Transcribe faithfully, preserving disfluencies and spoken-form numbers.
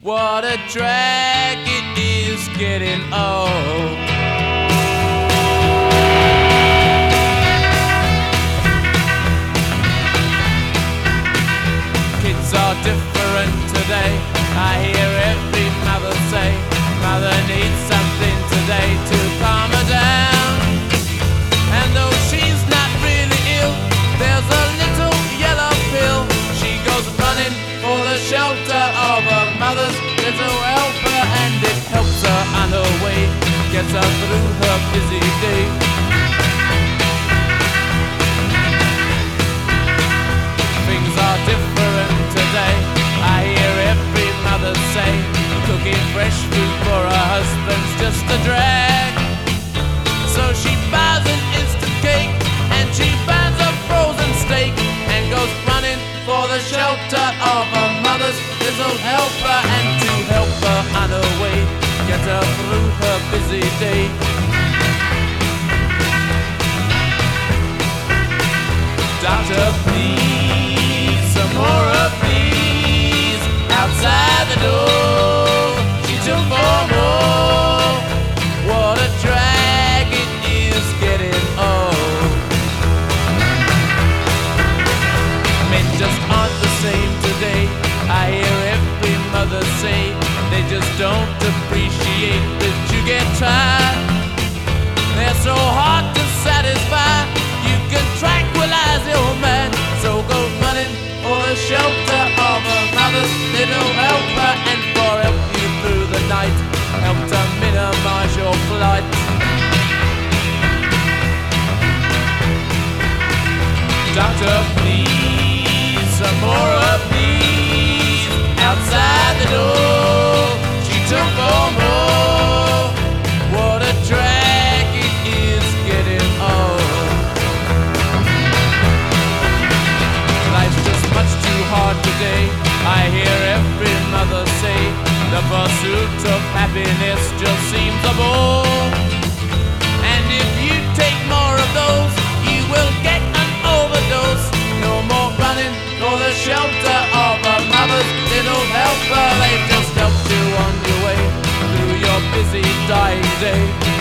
What a drag it is getting old. Kids are different today. I hear every mother say, mother needs something today to calm her down. And though she's not really ill, there's a little yellow pill. She goes running for the shelter of her mother's little helper, and it helps her on her way, gets her through her busy day. Things are different today. I hear every mother say, cooking fresh food for her husband's just a drag. So she buys an instant cake, and she buys a frozen steak, and goes running for the shelter of her mother's little helper, and to help her on her way, get her through her busy day. Doctor, please, some more of these outside the door. She took four more. What a drag it is getting old. Men just aren't the same today. I hear every mother say they just don't appreciate that you get tired. They're so hard to satisfy. You can tranquilize your man, so go running for the shelter of a mother's little helper, and for help you through the night, help to minimize your flight. Doctor, please, some more of these outside the door. She took four more. What a drag it is getting old. Life's just much too hard today. I hear every mother say the pursuit of happiness just seems a bore. And if you take more of those, you will get an overdose. No more running for the shelter of a mother's little helper. They just help you on your way through your busy dying day.